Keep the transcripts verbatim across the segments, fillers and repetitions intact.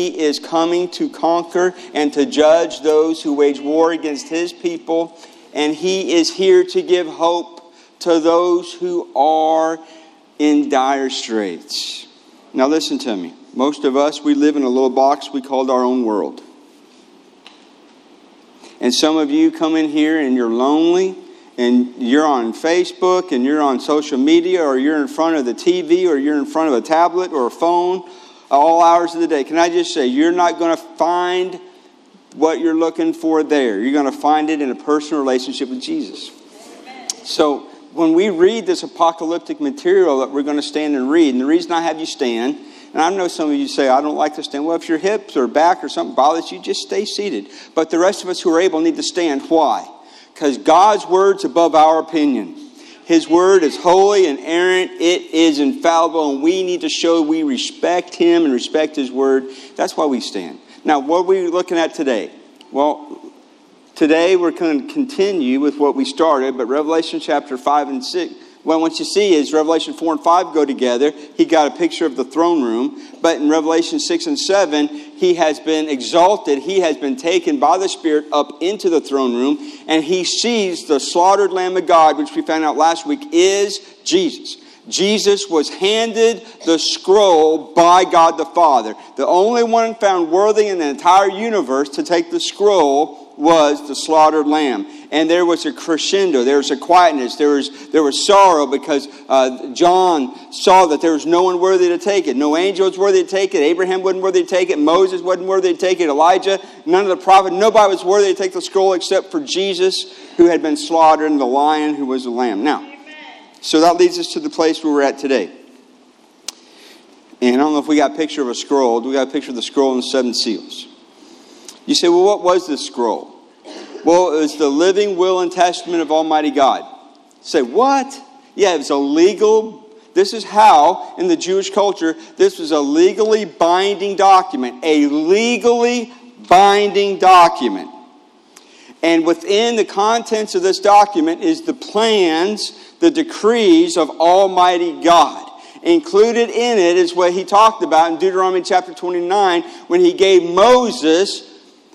he is coming to conquer and to judge those who wage war against his people. And he is here to give hope to those who are in dire straits. Now listen to me. Most of us, we live in a little box we called our own world. And some of you come in here and you're lonely. And you're on Facebook, and you're on social media, or you're in front of the T V, or you're in front of a tablet or a phone all hours of the day. Can I just say, you're not going to find what you're looking for there. You're going to find it in a personal relationship with Jesus. So when we read this apocalyptic material that we're going to stand and read, and the reason I have you stand, and I know some of you say, I don't like to stand. Well, if your hips or back or something bothers you, just stay seated. But the rest of us who are able need to stand. Why? Because God's word's above our opinion. His word is holy and inerrant. It is infallible. And we need to show we respect him and respect his word. That's why we stand. Now, what are we looking at today? Well, today we're going to continue with what we started. But Revelation chapter five and six. Well, what you see is Revelation four and five go together. He got a picture of the throne room. But in Revelation six and seven, he has been exalted. He has been taken by the Spirit up into the throne room. And he sees the slaughtered Lamb of God, which we found out last week, is Jesus. Jesus was handed the scroll by God the Father. The only one found worthy in the entire universe to take the scroll was the slaughtered lamb. And there was a crescendo, there was a quietness, there was there was sorrow because uh, John saw that there was no one worthy to take it. No angel was worthy to take it. Abraham wasn't worthy to take it. Moses wasn't worthy to take it. Elijah, none of the prophets, nobody was worthy to take the scroll except for Jesus, who had been slaughtered, and the lion who was the lamb. Now, so that leads us to the place where we're at today. And I don't know if we got a picture of a scroll. Do we got a picture of the scroll and the seven seals? You say, well, what was this scroll? Well, it was the living will and testament of Almighty God. You say, what? Yeah, it was a legal, this is how, in the Jewish culture, this was a legally binding document. A legally binding document. And within the contents of this document is the plans, the decrees of Almighty God. Included in it is what he talked about in Deuteronomy chapter twenty-nine when he gave Moses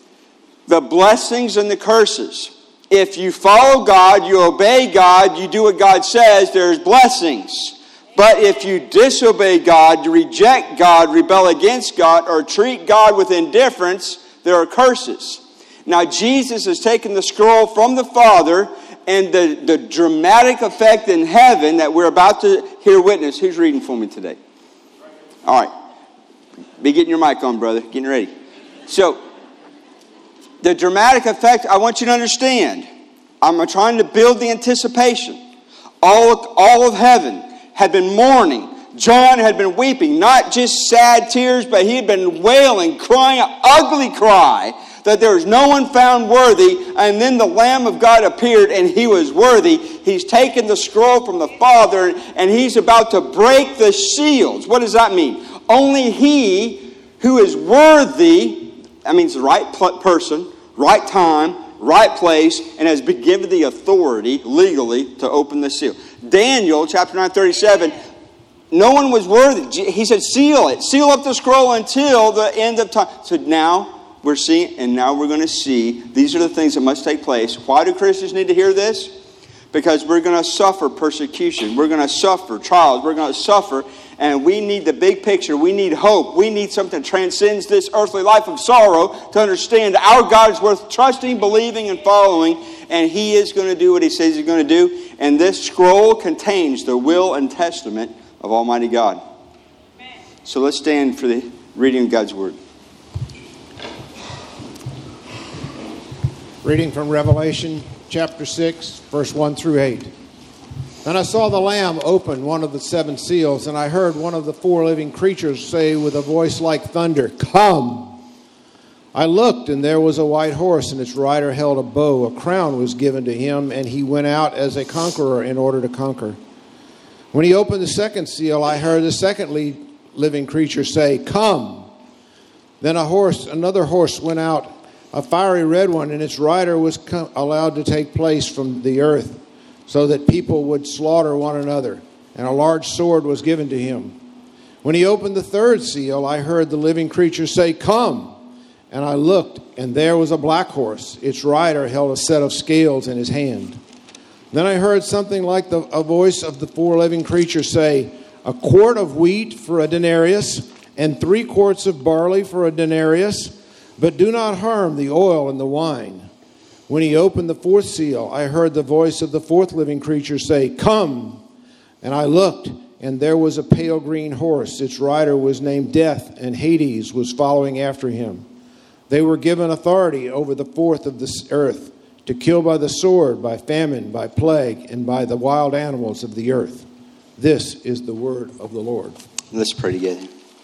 the blessings and the curses. If you follow God, you obey God, you do what God says, there's blessings. But if you disobey God, you reject God, rebel against God, or treat God with indifference, there are curses. Now Jesus has taken the scroll from the Father, and the, the dramatic effect in heaven that we're about to hear witness. Who's reading for me today? All right. Be getting your mic on, brother. Getting ready. So, the dramatic effect, I want you to understand. I'm trying to build the anticipation. All of, all of heaven had been mourning. John had been weeping. Not just sad tears, but he had been wailing, crying an ugly cry that there was no one found worthy. And then the Lamb of God appeared and he was worthy. He's taken the scroll from the Father and he's about to break the seals. What does that mean? Only he who is worthy, that means the right person, right time, right place, and has been given the authority legally to open the seal. Daniel chapter nine thirty-seven, no one was worthy. He said, seal it. Seal up the scroll until the end of time. So now we're seeing, and now we're going to see, these are the things that must take place. Why do Christians need to hear this? Because we're going to suffer persecution. We're going to suffer trials. We're going to suffer, and we need the big picture. We need hope. We need something that transcends this earthly life of sorrow to understand that our God is worth trusting, believing, and following, and he is going to do what he says he's going to do. And this scroll contains the will and testament of Almighty God. So let's stand for the reading of God's Word. Reading from Revelation chapter six, verse one through eight. And I saw the Lamb open one of the seven seals, and I heard one of the four living creatures say with a voice like thunder, "Come!" I looked, and there was a white horse, and its rider held a bow. A crown was given to him, and he went out as a conqueror in order to conquer. When he opened the second seal, I heard the second living creature say, "Come!" Then a horse, another horse went out, a fiery red one, and its rider was allowed to take place from the earth, so that people would slaughter one another. And a large sword was given to him. When he opened the third seal, I heard the living creature say, "Come." And I looked, and there was a black horse. Its rider held a set of scales in his hand. Then I heard something like the, a voice of the four living creatures say, "A quart of wheat for a denarius, and three quarts of barley for a denarius, but do not harm the oil and the wine." When he opened the fourth seal, I heard the voice of the fourth living creature say, "Come." And I looked, and there was a pale green horse. Its rider was named Death, and Hades was following after him. They were given authority over the fourth of the earth, to kill by the sword, by famine, by plague, and by the wild animals of the earth. This is the word of the Lord. Let's pray together.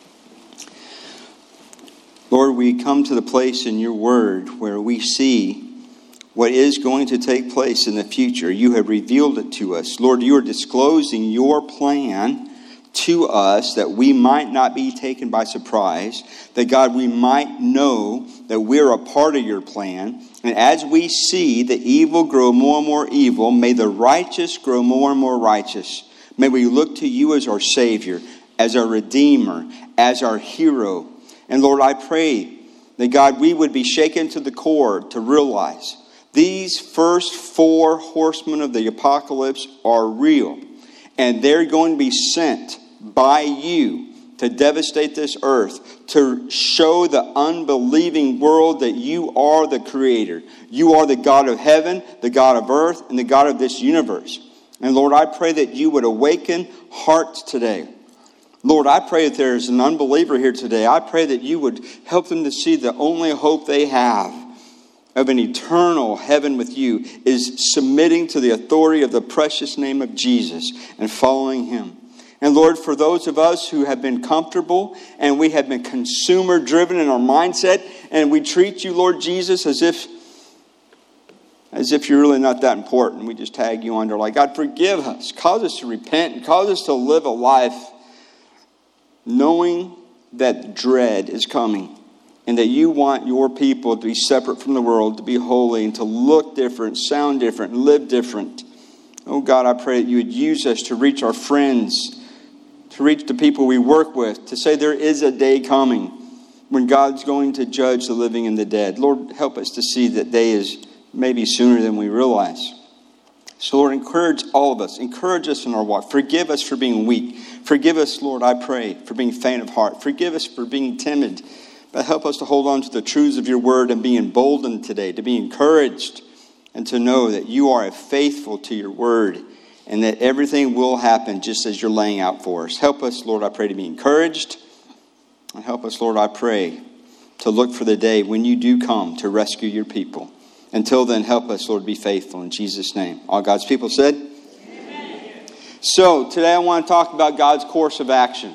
Lord, we come to the place in your word where we see what is going to take place in the future. You have revealed it to us. Lord, you are disclosing your plan to us that we might not be taken by surprise, that God, we might know that we're a part of your plan. And as we see the evil grow more and more evil, may the righteous grow more and more righteous. May we look to you as our Savior, as our Redeemer, as our hero. And Lord, I pray that God, we would be shaken to the core to realize these first four horsemen of the apocalypse are real. And they're going to be sent by you to devastate this earth, to show the unbelieving world that you are the creator. You are the God of heaven, the God of earth, and the God of this universe. And Lord, I pray that you would awaken hearts today. Lord, I pray that there's an unbeliever here today. I pray that you would help them to see the only hope they have of an eternal heaven with you is submitting to the authority of the precious name of Jesus and following him. And Lord, for those of us who have been comfortable and we have been consumer driven in our mindset, and we treat you, Lord Jesus, as if as if you're really not that important. We just tag you under like, God, forgive us. Cause us to repent and cause us to live a life knowing that dread is coming. And that you want your people to be separate from the world, to be holy, and to look different, sound different, live different. Oh God, I pray that you would use us to reach our friends, to reach the people we work with, to say there is a day coming when God's going to judge the living and the dead. Lord, help us to see that day is maybe sooner than we realize. So Lord, encourage all of us. Encourage us in our walk. Forgive us for being weak. Forgive us, Lord, I pray, for being faint of heart. Forgive us for being timid. But help us to hold on to the truths of your word and be emboldened today, to be encouraged, and to know that you are faithful to your word and that everything will happen just as you're laying out for us. Help us, Lord, I pray, to be encouraged. And help us, Lord, I pray, to look for the day when you do come to rescue your people. Until then, help us, Lord, be faithful. In Jesus' name. All God's people said? Amen. So, today I want to talk about God's course of action.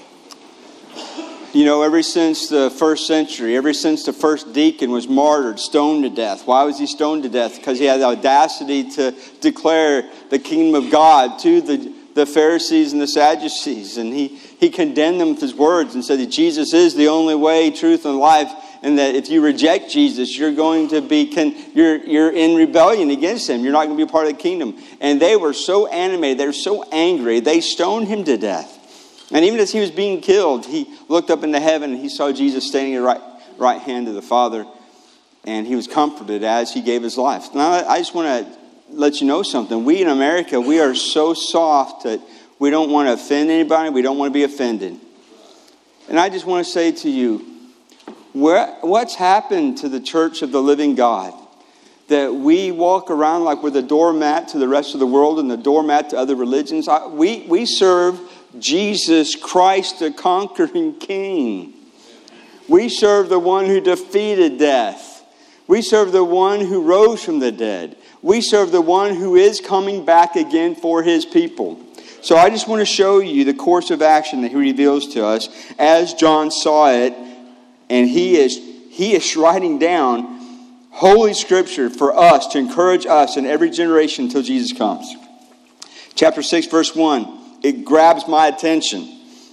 You know, ever since the first century, ever since the first deacon was martyred, stoned to death. Why was he stoned to death? Because he had the audacity to declare the kingdom of God to the, the Pharisees and the Sadducees. And he, he condemned them with his words and said that Jesus is the only way, truth, and life. And that if you reject Jesus, you're going to be, con- you're, you're in rebellion against him. You're not going to be a part of the kingdom. And they were so animated, they were so angry, they stoned him to death. And even as he was being killed, he looked up into heaven and he saw Jesus standing at the right, right hand of the Father. And he was comforted as he gave his life. Now, I just want to let you know something. We in America, we are so soft that we don't want to offend anybody. We don't want to be offended. And I just want to say to you, where, what's happened to the church of the living God? That we walk around like we're the doormat to the rest of the world and the doormat to other religions. I, we, we serve Jesus Christ, the conquering King. We serve the one who defeated death. We serve the one who rose from the dead. We serve the one who is coming back again for his people. So I just want to show you the course of action that he reveals to us as John saw it. And he is, he is writing down Holy Scripture for us to encourage us in every generation until Jesus comes. Chapter six, verse one. It grabs my attention.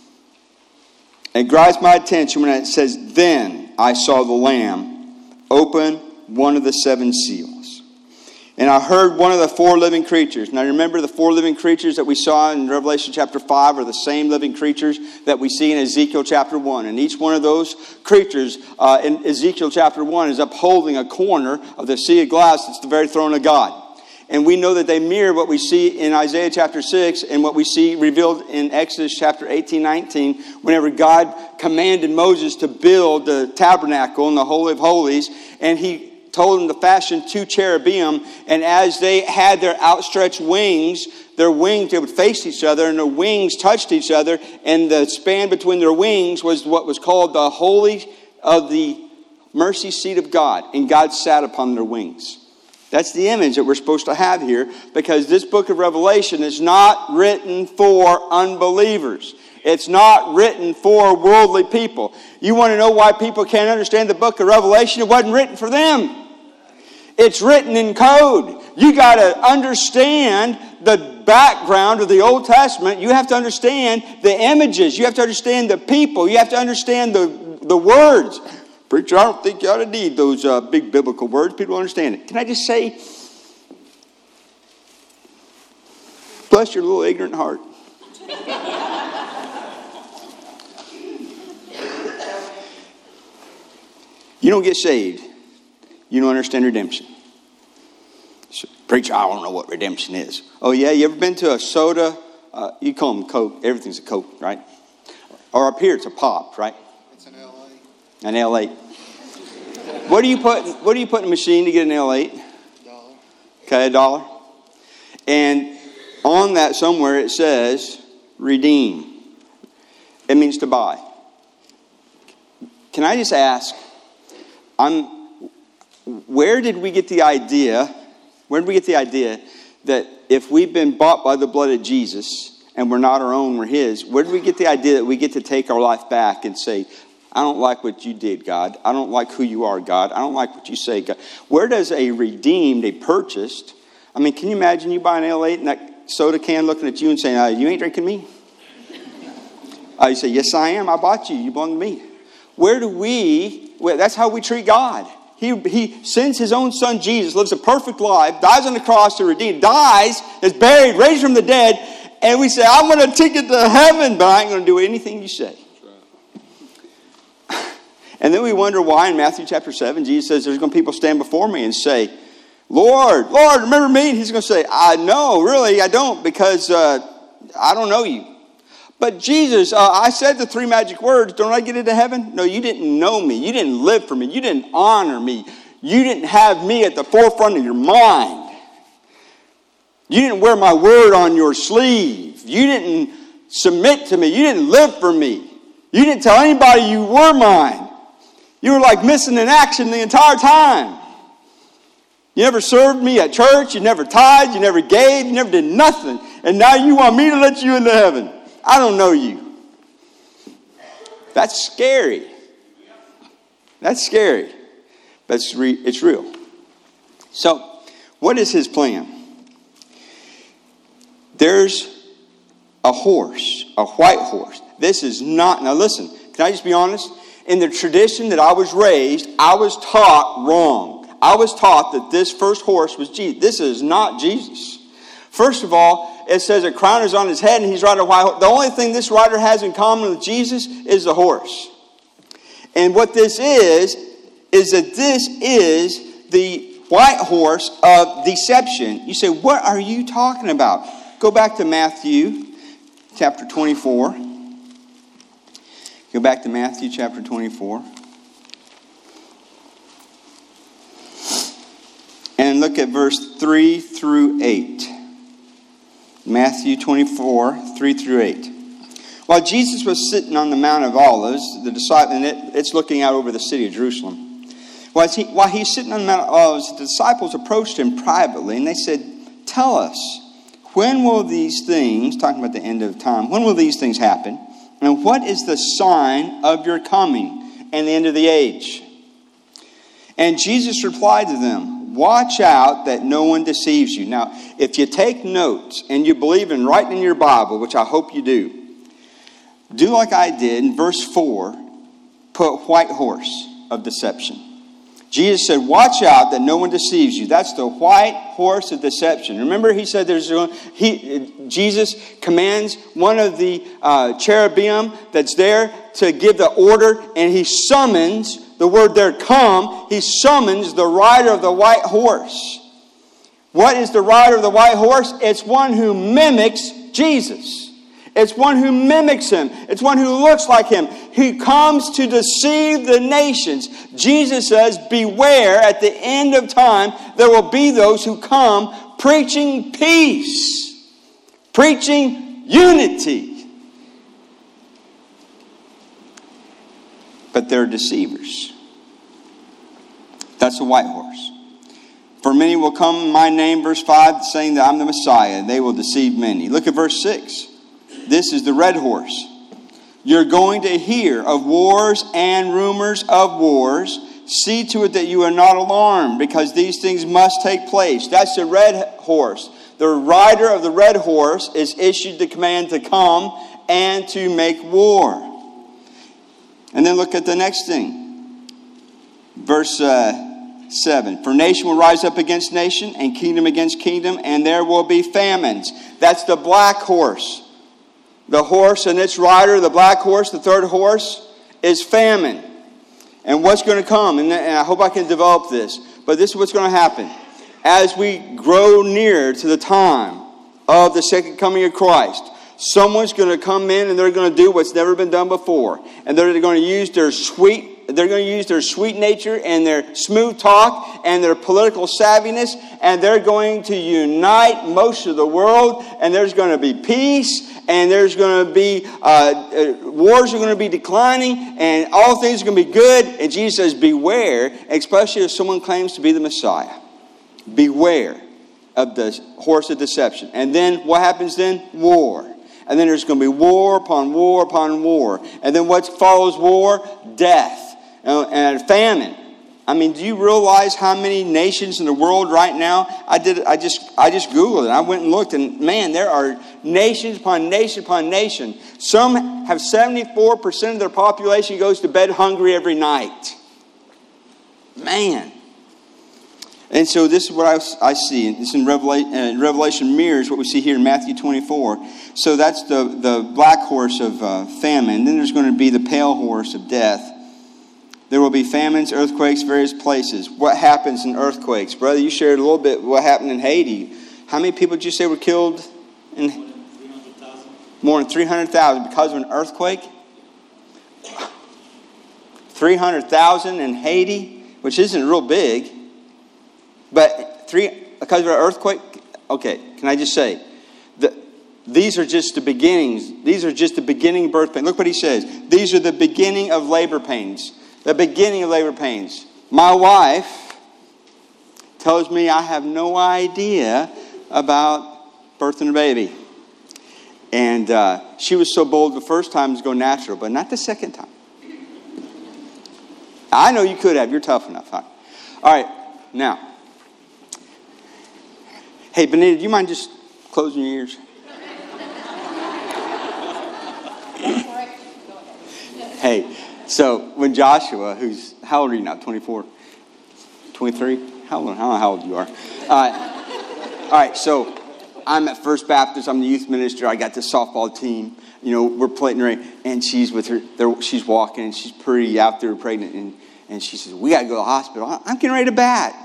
It grabs my attention when it says, "Then I saw the Lamb open one of the seven seals." And I heard one of the four living creatures. Now remember, the four living creatures that we saw in Revelation chapter five are the same living creatures that we see in Ezekiel chapter one. And each one of those creatures uh, in Ezekiel chapter one is upholding a corner of the sea of glass that's the very throne of God. And we know that they mirror what we see in Isaiah chapter six and what we see revealed in Exodus chapter eighteen, nineteen, whenever God commanded Moses to build the tabernacle in the Holy of Holies, and he told them to fashion two cherubim, and as they had their outstretched wings, their wings, they would face each other, and their wings touched each other, and the span between their wings was what was called the Holy of the Mercy Seat of God, and God sat upon their wings. That's the image that we're supposed to have here, because this book of Revelation is not written for unbelievers. It's not written for worldly people. You want to know why people can't understand the book of Revelation? It wasn't written for them. It's written in code. You got to understand the background of the Old Testament. You have to understand the images. You have to understand the people. You have to understand the, the words. Preacher, I don't think you ought to need those uh, big biblical words. People don't understand it. Can I just say, bless your little ignorant heart. You don't get saved. You don't understand redemption. So, preacher, I don't know what redemption is. Oh, yeah? You ever been to a soda? Uh, you call them Coke. Everything's a Coke, right? Or up here, it's a pop, right? It's an L eight. An L eight. What do you put? What do you put in a machine to get an L eight? Dollar. Okay, a dollar. And on that somewhere it says redeem. It means to buy. Can I just ask? I'm. Where did we get the idea? Where did we get the idea that if we've been bought by the blood of Jesus and we're not our own, we're His? Where did we get the idea that we get to take our life back and say, I don't like what you did, God. I don't like who you are, God. I don't like what you say, God. Where does a redeemed, a purchased, I mean, can you imagine you buy an L eight and that soda can looking at you and saying, uh, you ain't drinking me? Uh, you say, yes, I am. I bought you. You belong to me. Where do we, well, that's how we treat God. He, he sends His own Son, Jesus, lives a perfect life, dies on the cross to redeem, dies, is buried, raised from the dead, and we say, I'm going to take it to heaven, but I ain't going to do anything you say. And then we wonder why in Matthew chapter seven, Jesus says, there's going to be people stand before me and say, Lord, Lord, remember me? And He's going to say, I know, really, I don't, because uh, I don't know you. But Jesus, uh, I said the three magic words, don't I get into heaven? No, you didn't know me. You didn't live for me. You didn't honor me. You didn't have me at the forefront of your mind. You didn't wear my word on your sleeve. You didn't submit to me. You didn't live for me. You didn't tell anybody you were mine. You were like missing in action the entire time. You never served me at church. You never tithed. You never gave. You never did nothing. And now you want me to let you into heaven. I don't know you. That's scary. That's scary. But it's, re- it's real. So, what is His plan? There's a horse, a white horse. This is not, now listen, can I just be honest? In the tradition that I was raised, I was taught wrong. I was taught that this first horse was Jesus. This is not Jesus. First of all, it says a crown is on his head and he's riding a white horse. The only thing this rider has in common with Jesus is the horse. And what this is, is that this is the white horse of deception. You say, what are you talking about? Go back to Matthew chapter twenty-four. Go back to Matthew chapter twenty-four. And look at verse three through eight. Matthew twenty-four, three through eight. While Jesus was sitting on the Mount of Olives, the disciple, and it, it's looking out over the city of Jerusalem. While, he, while he's sitting on the Mount of Olives, the disciples approached him privately, and they said, tell us, when will these things, talking about the end of time, when will these things happen? And what is the sign of your coming and the end of the age? And Jesus replied to them, watch out that no one deceives you. Now, if you take notes and you believe in writing in your Bible, which I hope you do, do like I did in verse four, put white horse of deception. Jesus said, watch out that no one deceives you. That's the white horse of deception. Remember, he said there's he Jesus commands one of the uh, cherubim that's there to give the order, and he summons, the word there, come, he summons the rider of the white horse. What is the rider of the white horse? It's one who mimics Jesus. It's one who mimics him. It's one who looks like him. He comes to deceive the nations. Jesus says, beware, at the end of time, there will be those who come preaching peace, preaching unity. But they're deceivers. That's the white horse. For many will come in my name, verse five, saying that I'm the Messiah. They will deceive many. Look at verse six. This is the red horse. You're going to hear of wars and rumors of wars. See to it that you are not alarmed, because these things must take place. That's the red horse. The rider of the red horse is issued the command to come and to make war. And then look at the next thing. Verse uh, seven. For nation will rise up against nation, and kingdom against kingdom, and there will be famines. That's the black horse. The horse and its rider, the black horse, the third horse, is famine. And what's going to come, and I hope I can develop this, but this is what's going to happen. As we grow near to the time of the second coming of Christ, someone's going to come in and they're going to do what's never been done before. And they're going to use their sweet They're going to use their sweet nature and their smooth talk and their political savviness, and they're going to unite most of the world, and there's going to be peace, and there's going to be, uh, uh, wars are going to be declining, and all things are going to be good. And Jesus says, beware, especially if someone claims to be the Messiah. Beware of the horse of deception. And then what happens then? War. And then there's going to be war upon war upon war. And then what follows war? Death. And famine. I mean, do you realize how many nations in the world right now? I did. I just. I just Googled it. I went and looked, and man, there are nations upon nation upon nation. Some have seventy-four percent of their population goes to bed hungry every night. Man. And so this is what I, I see. It's in Revelation. Uh, Revelation mirrors what we see here in Matthew twenty-four. So that's the the black horse of uh, famine. Then there's going to be the pale horse of death. There will be famines, earthquakes, various places. What happens in earthquakes? Brother, you shared a little bit what happened in Haiti. How many people did you say were killed? In More than three hundred thousand. More than three hundred thousand because of an earthquake? three hundred thousand in Haiti, which isn't real big. But three because of an earthquake? Okay, can I just say, the, these are just the beginnings. These are just the beginning birth pains. Look what he says. These are the beginning of labor pains. The beginning of labor pains. My wife tells me I have no idea about birthing a baby. And uh, she was so bold the first time to go natural, but not the second time. I know you could have. You're tough enough. All right. Now. Hey, Benita, do you mind just closing your ears? Hey. So when Joshua, who's, how old are you now? twenty-four? twenty-three? How old, I don't know how old you are. Uh, all right, so I'm at First Baptist. I'm the youth minister. I got this softball team. You know, we're playing right, and she's with her. She's walking, and she's pretty out there, pregnant, and, and she says, we got to go to the hospital. I'm getting ready to bat.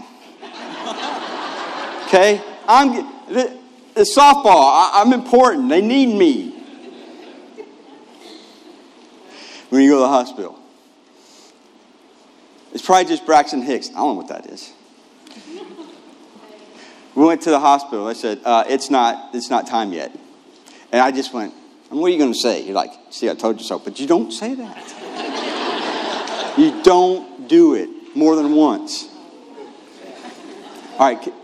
Okay? I'm the, the softball. I, I'm important. They need me. When you go to the hospital, it's probably just Braxton Hicks. I don't know what that is. We went to the hospital. I said, uh, "It's not. It's not time yet." And I just went, "What are you going to say?" You're like, "See, I told you so." But you don't say that. You don't do it more than once. All right.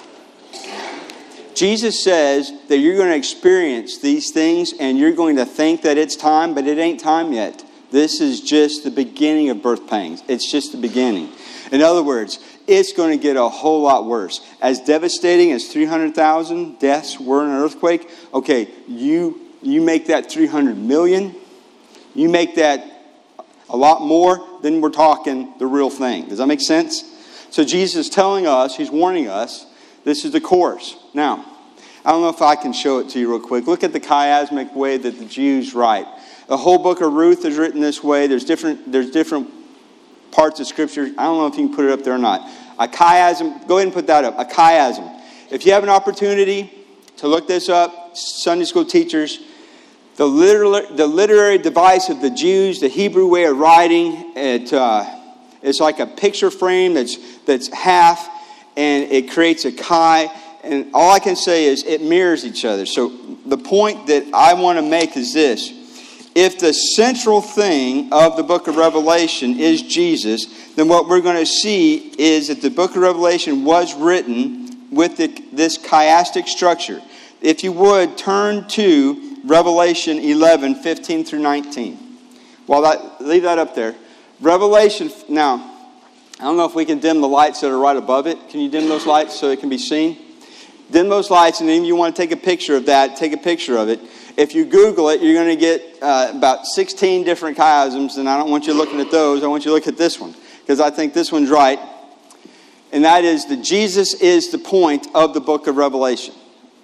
Jesus says that you're going to experience these things, and you're going to think that it's time, but it ain't time yet. This is just the beginning of birth pangs. It's just the beginning. In other words, it's going to get a whole lot worse. As devastating as three hundred thousand deaths were in an earthquake, okay, you you make that three hundred million, you make that a lot more, then we're talking the real thing. Does that make sense? So Jesus is telling us, he's warning us, this is the course. Now, I don't know if I can show it to you real quick. Look at the chiasmic way that the Jews write. The whole book of Ruth is written this way. There's different, there's different parts of Scripture. I don't know if you can put it up there or not. A chiasm, go ahead and put that up. A chiasm. If you have an opportunity to look this up, Sunday school teachers, the literary, the literary device of the Jews, the Hebrew way of writing, it, uh, it's like a picture frame that's that's half, and it creates a chi. And all I can say is it mirrors each other. So the point that I want to make is this. If the central thing of the book of Revelation is Jesus, then what we're going to see is that the book of Revelation was written with the, this chiastic structure. If you would, turn to Revelation eleven, fifteen through nineteen. While that, leave that up there. Revelation, now, I don't know if we can dim the lights that are right above it. Can you dim those lights so it can be seen? Dim those lights, and then if you want to take a picture of that, take a picture of it. If you Google it, you're going to get uh, about sixteen different chiasms, and I don't want you looking at those. I want you to look at this one, because I think this one's right. And that is that Jesus is the point of the book of Revelation.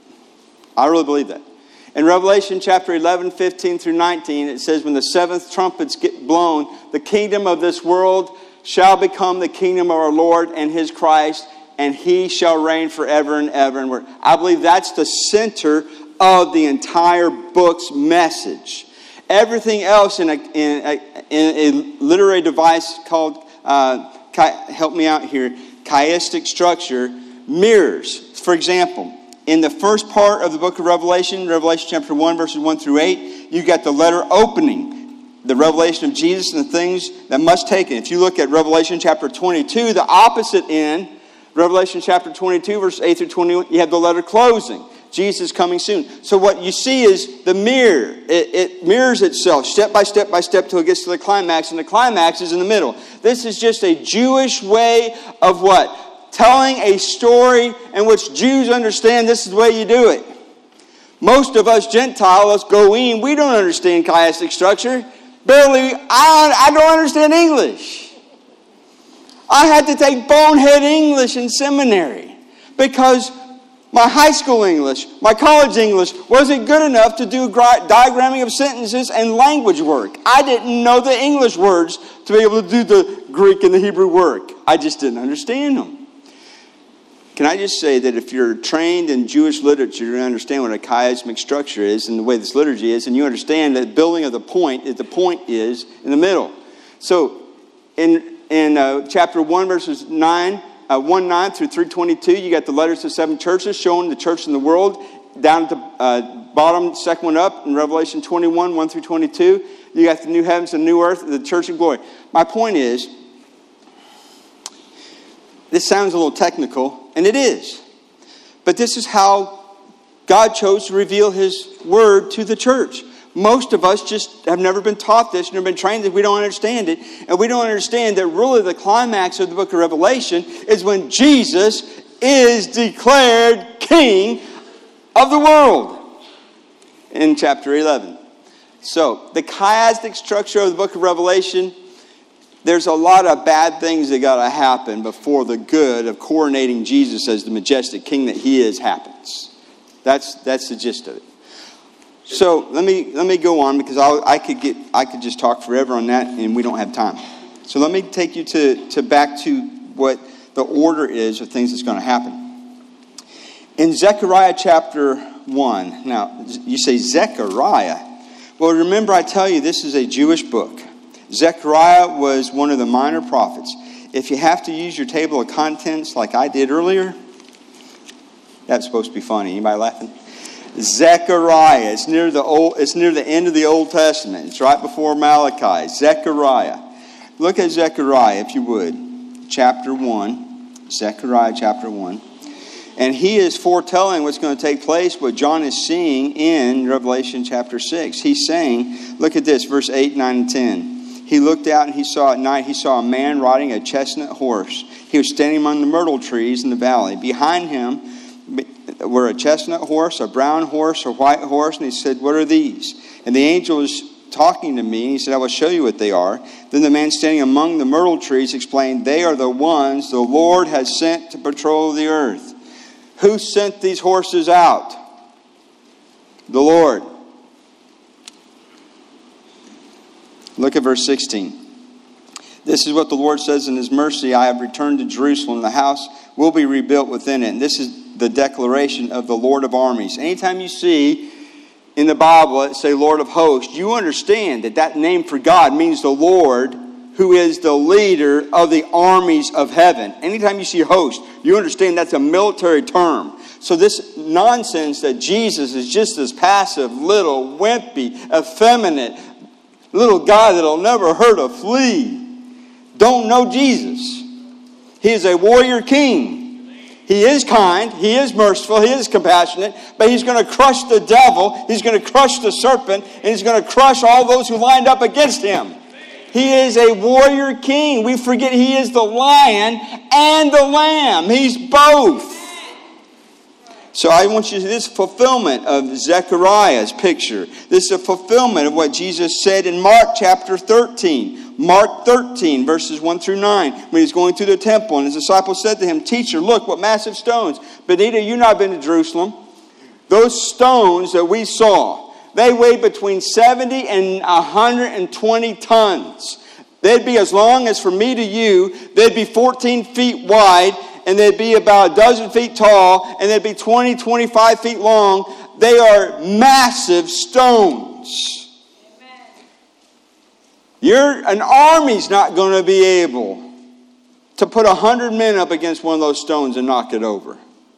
I really believe that. In Revelation chapter eleven, fifteen through nineteen, it says, when the seventh trumpets get blown, the kingdom of this world shall become the kingdom of our Lord and his Christ, and he shall reign forever and ever. And I believe that's the center of the entire book's message. Everything else in a, in a, in a literary device called, uh, chi, help me out here, chiastic structure, mirrors. For example, in the first part of the book of Revelation, Revelation chapter one, verses one through eight, you got the letter opening, the revelation of Jesus and the things that must take it. If you look at Revelation chapter twenty-two, the opposite end, Revelation chapter twenty-two, verses eight through twenty-one, you have the letter closing. Jesus coming soon. So what you see is the mirror. It, it mirrors itself step by step by step till it gets to the climax, and the climax is in the middle. This is just a Jewish way of what? Telling a story in which Jews understand this is the way you do it. Most of us Gentiles, Goyim, we don't understand chiastic structure. Barely, I, I don't understand English. I had to take bonehead English in seminary because my high school English, my college English, wasn't good enough to do diagramming of sentences and language work. I didn't know the English words to be able to do the Greek and the Hebrew work. I just didn't understand them. Can I just say that if you're trained in Jewish literature, you understand what a chiasmic structure is and the way this liturgy is, and you understand that building of the point, that the point is in the middle. So in, in uh, chapter one, verses nine, Uh, one nine through three twenty-two, you got the letters to seven churches showing the church in the world. Down at the uh, bottom, second one up, in Revelation twenty-one, one through twenty-two, you got the new heavens and new earth, the church in glory. My point is, this sounds a little technical, and it is. But this is how God chose to reveal his word to the church. Most of us just have never been taught this, never been trained that we don't understand it. And we don't understand that really the climax of the book of Revelation is when Jesus is declared King of the world in chapter eleven. So, the chiastic structure of the book of Revelation, there's a lot of bad things that got to happen before the good of coronating Jesus as the majestic king that he is happens. That's that's the gist of it. So let me let me go on because I'll, I could get I could just talk forever on that, and we don't have time. So let me take you to, to back to what the order is of things that's going to happen. In Zechariah chapter one, now you say Zechariah. Well, remember I tell you this is a Jewish book. Zechariah was one of the minor prophets. If you have to use your table of contents like I did earlier, that's supposed to be funny. Anybody laughing? Zechariah. It's near the old. It's near the end of the Old Testament. It's right before Malachi. Zechariah. Look at Zechariah, if you would, chapter one. Zechariah chapter one, and he is foretelling what's going to take place. What John is seeing in Revelation chapter six. He's saying, look at this, verse eight, nine, and ten. He looked out and he saw at night. He saw a man riding a chestnut horse. He was standing among the myrtle trees in the valley. Behind him were a chestnut horse, a brown horse, a white horse, and he said, "What are these?" And the angels talking to me. He said, I will show you what they are. Then the man standing among the myrtle trees explained, they are the ones the Lord has sent to patrol the earth. Who sent these horses out? The Lord. Look at verse sixteen. This is what the Lord says in His mercy. I have returned to Jerusalem. The house will be rebuilt within it. And this is the declaration of the Lord of armies. Anytime you see in the Bible it say Lord of hosts, you understand that that name for God means the Lord who is the leader of the armies of heaven. Anytime you see host, you understand that's a military term. So this nonsense that Jesus is just this passive, little, wimpy, effeminate, little guy that'll never hurt a flea, don't know Jesus. He is a warrior king. He is kind. He is merciful. He is compassionate. But He's going to crush the devil. He's going to crush the serpent. And He's going to crush all those who lined up against Him. He is a warrior king. We forget He is the lion and the lamb. He's both. So I want you to see this fulfillment of Zechariah's picture. This is a fulfillment of what Jesus said in Mark chapter thirteen. Mark thirteen, verses one through nine. When He's going through the temple and His disciples said to Him, Teacher, look what massive stones. Benita, you've not been to Jerusalem. Those stones that we saw, they weigh between seventy and one hundred twenty tons. They'd be as long as from me to you. They'd be fourteen feet wide. And they'd be about a dozen feet tall, and they'd be twenty, twenty-five feet long. They are massive stones. Amen. You're, an army's not going to be able to put a hundred men up against one of those stones and knock it over.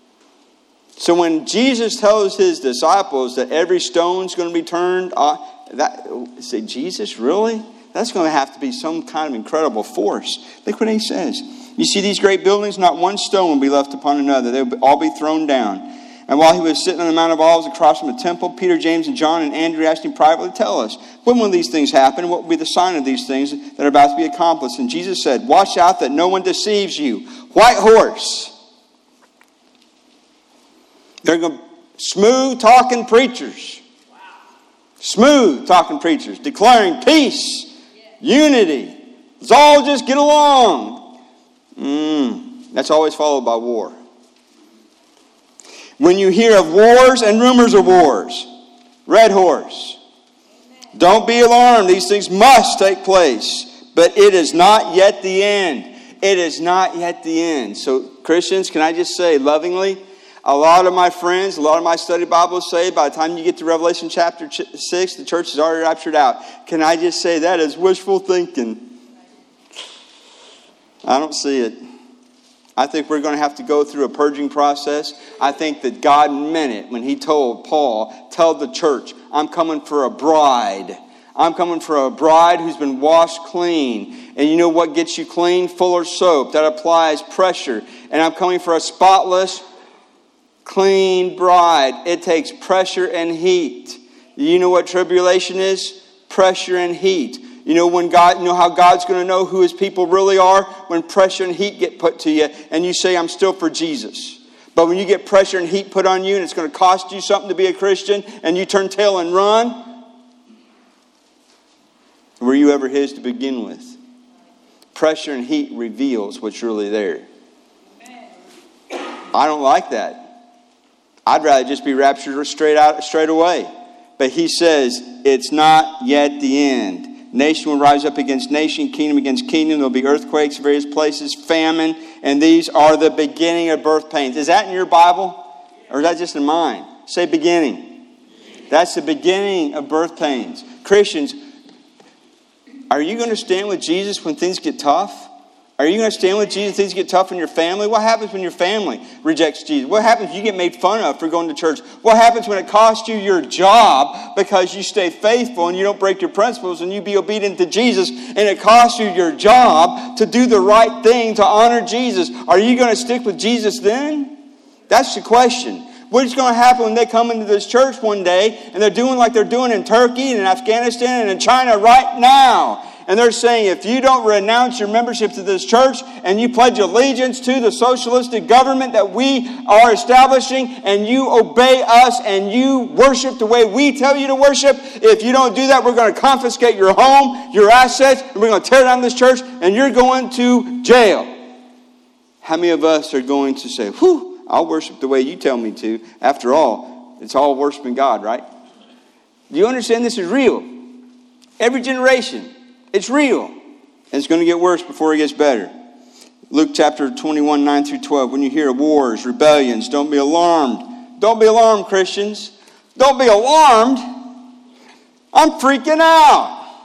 So when Jesus tells His disciples that every stone's going to be turned, uh, that, say, Jesus, really? That's going to have to be some kind of incredible force. Look what He says. You see these great buildings? Not one stone will be left upon another. They will all be thrown down. And while He was sitting on the Mount of Olives across from the temple, Peter, James, and John and Andrew asked Him privately, tell us, when will these things happen? What will be the sign of these things that are about to be accomplished? And Jesus said, watch out that no one deceives you. White horse. They're going to smooth talking preachers. Smooth talking preachers. Declaring peace. Unity. Let's all just get along. Mm, that's always followed by war. When you hear of wars and rumors of wars, red horse. Don't be alarmed. These things must take place. But it is not yet the end. It is not yet the end. So Christians, can I just say lovingly, a lot of my friends, a lot of my study Bibles say by the time you get to Revelation chapter six, the church is already raptured out. Can I just say that is wishful thinking? I don't see it. I think we're going to have to go through a purging process. I think that God meant it when He told Paul, tell the church, I'm coming for a bride. I'm coming for a bride who's been washed clean. And you know what gets you clean? Fuller soap. That applies pressure. And I'm coming for a spotless, clean bride. It takes pressure and heat. You know what tribulation is? Pressure and heat. You know when God, you know how God's going to know who His people really are? When pressure and heat get put to you and you say, I'm still for Jesus. But when you get pressure and heat put on you and it's going to cost you something to be a Christian and you turn tail and run, were you ever His to begin with? Pressure and heat reveals what's really there. I don't like that. I'd rather just be raptured straight out, straight away. But He says, it's not yet the end. Nation will rise up against nation, kingdom against kingdom. There will be earthquakes in various places, famine, and these are the beginning of birth pains. Is that in your Bible? Or is that just in mine? Say beginning. That's the beginning of birth pains. Christians, are you going to stand with Jesus when things get tough? Are you going to stand with Jesus when things get tough in your family? What happens when your family rejects Jesus? What happens when you get made fun of for going to church? What happens when it costs you your job because you stay faithful and you don't break your principles and you be obedient to Jesus and it costs you your job to do the right thing to honor Jesus? Are you going to stick with Jesus then? That's the question. What's going to happen when they come into this church one day and they're doing like they're doing in Turkey and in Afghanistan and in China right now? And they're saying if you don't renounce your membership to this church and you pledge allegiance to the socialistic government that we are establishing and you obey us and you worship the way we tell you to worship, if you don't do that, we're going to confiscate your home, your assets, and we're going to tear down this church and you're going to jail. How many of us are going to say, whew, I'll worship the way you tell me to. After all, it's all worshiping God, right? Do you understand this is real? Every generation, it's real. And it's going to get worse before it gets better. Luke chapter twenty-one, nine through twelve. When you hear of wars, rebellions, don't be alarmed. Don't be alarmed, Christians. Don't be alarmed. I'm freaking out.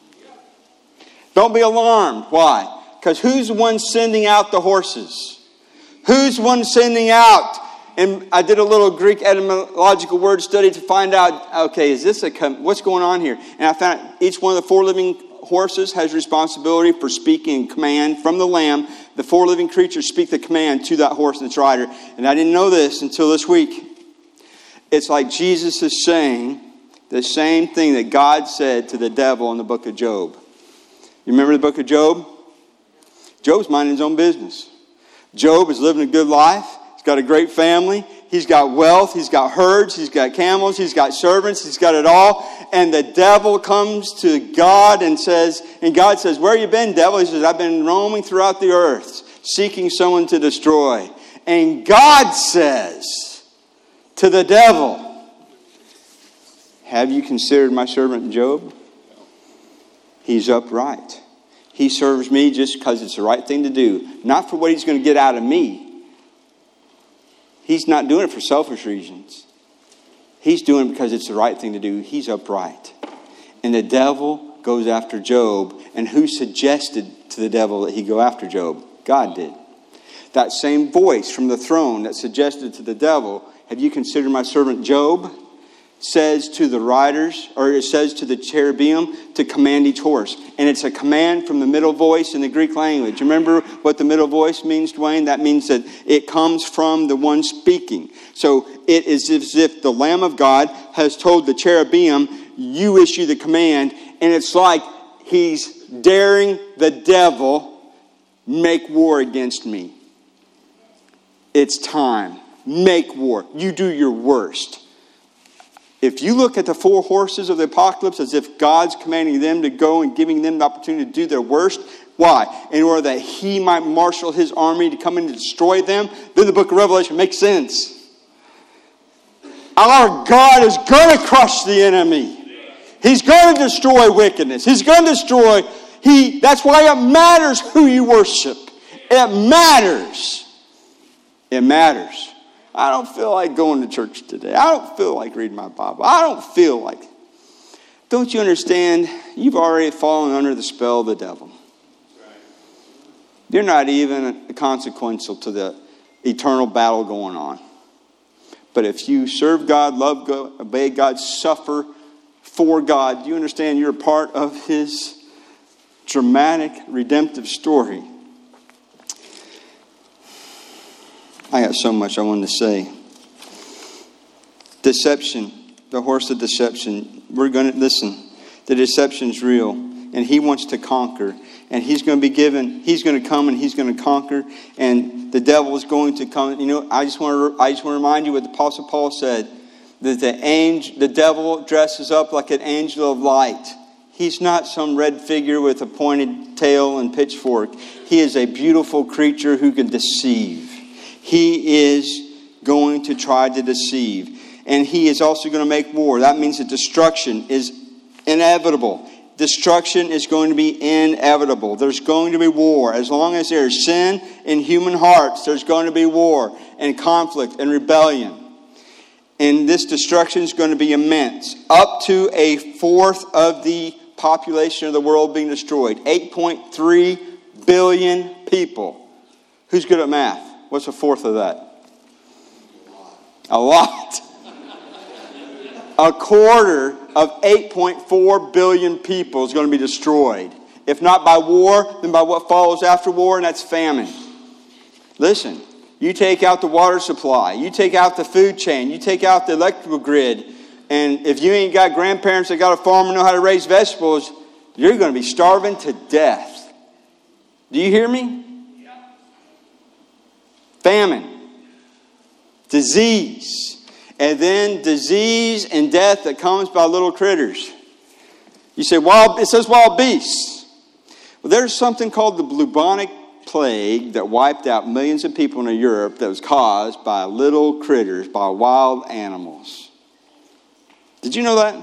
Don't be alarmed. Why? Because who's the one sending out the horses? Who's the one sending out? And I did a little Greek etymological word study to find out, okay, is this a, what's going on here? And I found each one of the four living horses has responsibility for speaking command from the Lamb. The four living creatures speak the command to that horse and its rider. And I didn't know this until this week. It's like Jesus is saying the same thing that God said to the devil in the book of Job. You remember the book of Job? Job's minding his own business. Job is living a good life. He's got a great family. He's got wealth. He's got herds. He's got camels. He's got servants. He's got it all. And the devil comes to God and says, and God says, where you been, devil? He says, I've been roaming throughout the earth, seeking someone to destroy. And God says to the devil, have you considered my servant Job? He's upright. He serves me just because it's the right thing to do. Not for what he's going to get out of me. He's not doing it for selfish reasons. He's doing it because it's the right thing to do. He's upright. And the devil goes after Job. And who suggested to the devil that he go after Job? God did. That same voice from the throne that suggested to the devil, have you considered my servant Job? Says to the riders, or it says to the cherubim to command each horse. And it's a command from the middle voice in the Greek language. Remember what the middle voice means, Dwayne? That means that it comes from the one speaking. So it is as if the Lamb of God has told the cherubim, you issue the command. And it's like he's daring the devil, make war against me. It's time. Make war. You do your worst. If you look at the four horses of the apocalypse as if God's commanding them to go and giving them the opportunity to do their worst, why? In order that he might marshal his army to come in and destroy them, then the book of Revelation makes sense. Our God is going to crush the enemy. He's going to destroy wickedness. He's going to destroy. He. That's why it matters who you worship. It matters. It matters. I don't feel like going to church today. I don't feel like reading my Bible. I don't feel like... Don't you understand? You've already fallen under the spell of the devil. You're not even consequential to the eternal battle going on. But if you serve God, love God, obey God, suffer for God, do you understand you're a part of his dramatic, redemptive story? I got so much I wanted to say. Deception, the horse of deception. We're going to listen. The deception's real, and he wants to conquer. And he's going to be given. He's going to come and he's going to conquer. And the devil is going to come. You know, I just want to. I just want to remind you what the Apostle Paul said: that the angel, the devil, dresses up like an angel of light. He's not some red figure with a pointed tail and pitchfork. He is a beautiful creature who can deceive. He is going to try to deceive. And he is also going to make war. That means that destruction is inevitable. Destruction is going to be inevitable. There's going to be war. As long as there's sin in human hearts, there's going to be war and conflict and rebellion. And this destruction is going to be immense. Up to a fourth of the population of the world being destroyed. eight point three billion people. Who's good at math? What's a fourth of that? A lot. A quarter of eight point four billion people is going to be destroyed. If not by war, then by what follows after war, and that's famine. Listen, you take out the water supply, you take out the food chain, you take out the electrical grid, and if you ain't got grandparents that got a farm and know how to raise vegetables, You're going to be starving to death. Do you hear me? Famine. Disease. And then disease and death that comes by little critters. You say, wild, it says wild beasts. Well, there's something called the bubonic plague that wiped out millions of people in Europe that was caused by little critters, by wild animals. Did you know that?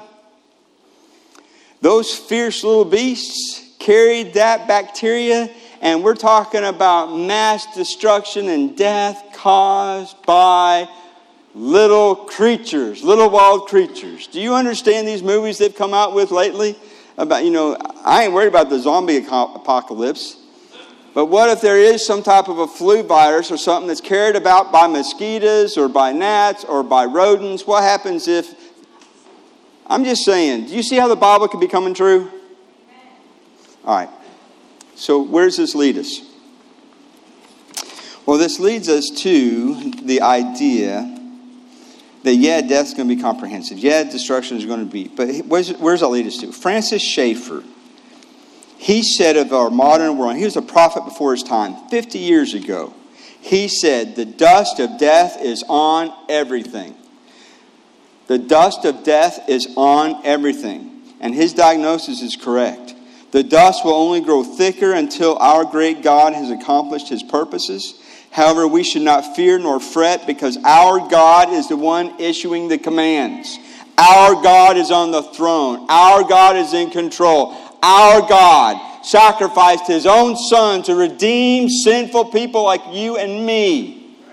Those fierce little beasts carried that bacteria, and we're talking about mass destruction and death caused by little creatures, little wild creatures. Do you understand these movies they've come out with lately? About, you know, I ain't worried about the zombie apocalypse. But what if there is some type of a flu virus or something that's carried about by mosquitoes or by gnats or by rodents? What happens if... I'm just saying, do you see how the Bible can be coming true? All right. So where does this lead us? Well, this leads us to the idea that, yeah, death's going to be comprehensive. Yeah, destruction is going to be. But where's, where's that lead us to? Francis Schaeffer, he said of our modern world, he was a prophet before his time, fifty years ago. He said, the dust of death is on everything. The dust of death is on everything. And his diagnosis is correct. The dust will only grow thicker until our great God has accomplished his purposes. However, we should not fear nor fret, because our God is the one issuing the commands. Our God is on the throne. Our God is in control. Our God sacrificed his own son to redeem sinful people like you and me.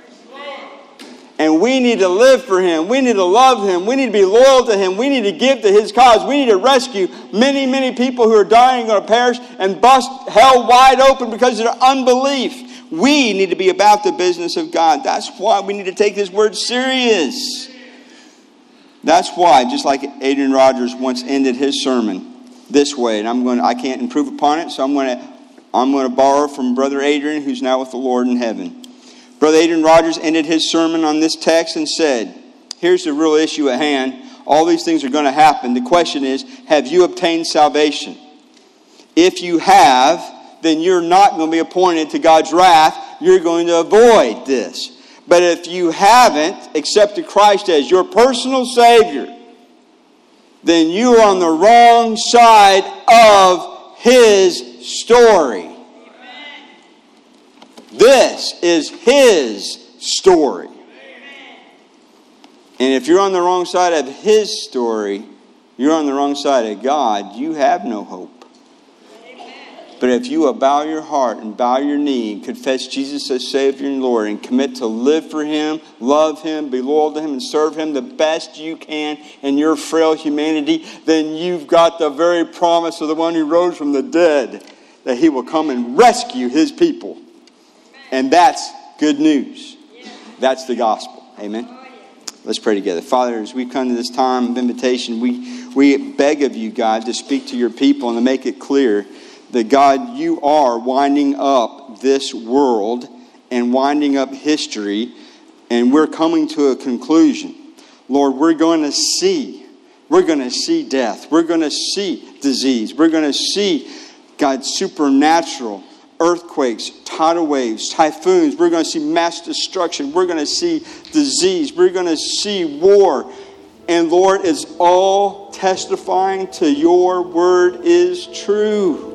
And we need to live for him. We need to love him. We need to be loyal to him. We need to give to his cause. We need to rescue many, many people who are dying and going to perish and bust hell wide open because of their unbelief. We need to be about the business of God. That's why we need to take his word serious. That's why, just like Adrian Rogers once ended his sermon this way, and I'm going to, I can't improve upon it, so I'm going to I'm going to borrow from Brother Adrian, who's now with the Lord in heaven. Brother Adrian Rogers ended his sermon on this text and said, here's the real issue at hand. All these things are going to happen. The question is, have you obtained salvation? If you have, then you're not going to be appointed to God's wrath. You're going to avoid this. But if you haven't accepted Christ as your personal Savior, then you are on the wrong side of his story. This is his story. And if you're on the wrong side of his story, you're on the wrong side of God. You have no hope. But if you will bow your heart and bow your knee and confess Jesus as Savior and Lord and commit to live for him, love him, be loyal to him, and serve him the best you can in your frail humanity, then you've got the very promise of the one who rose from the dead, that he will come and rescue his people. And that's good news. That's the gospel. Amen. Let's pray together. Father, as we come to this time of invitation, we, we beg of you, God, to speak to your people and to make it clear that, God, you are winding up this world and winding up history, and we're coming to a conclusion. Lord, we're going to see. We're going to see death. We're going to see disease. We're going to see, God, supernatural earthquakes, tidal waves, typhoons. We're going to see mass destruction. We're going to see disease. We're going to see war. And Lord, it's all testifying to your word is true.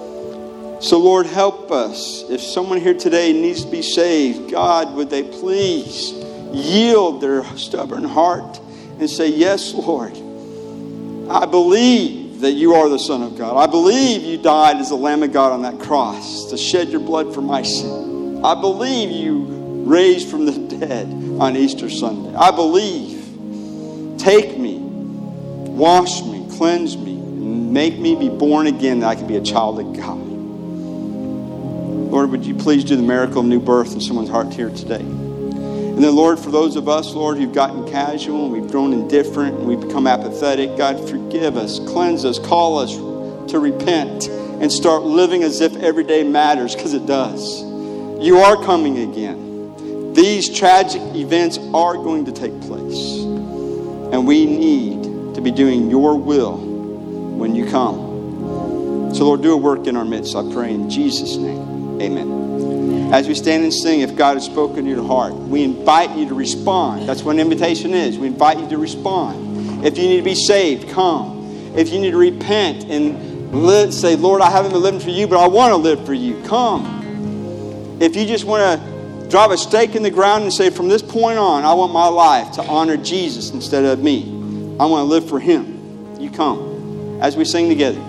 So Lord, help us. If someone here today needs to be saved, God, would they please yield their stubborn heart and say, yes, Lord, I believe that you are the Son of God. I believe you died as the Lamb of God on that cross to shed your blood for my sin. I believe you raised from the dead on Easter Sunday. I believe. Take me, wash me, cleanse me, and make me be born again that I can be a child of God. Lord, would you please do the miracle of new birth in someone's heart here today? And then, Lord, for those of us, Lord, who've gotten casual and we've grown indifferent and we've become apathetic, God, forgive us, cleanse us, call us to repent and start living as if every day matters, because it does. You are coming again. These tragic events are going to take place. And we need to be doing your will when you come. So, Lord, do a work in our midst, I pray in Jesus' name. Amen. As we stand and sing, if God has spoken to your heart, we invite you to respond. That's what an invitation is. We invite you to respond. If you need to be saved, come. If you need to repent and live, say, Lord, I haven't been living for you, but I want to live for you, come. If you just want to drive a stake in the ground and say, from this point on, I want my life to honor Jesus instead of me. I want to live for Him. You come as we sing together.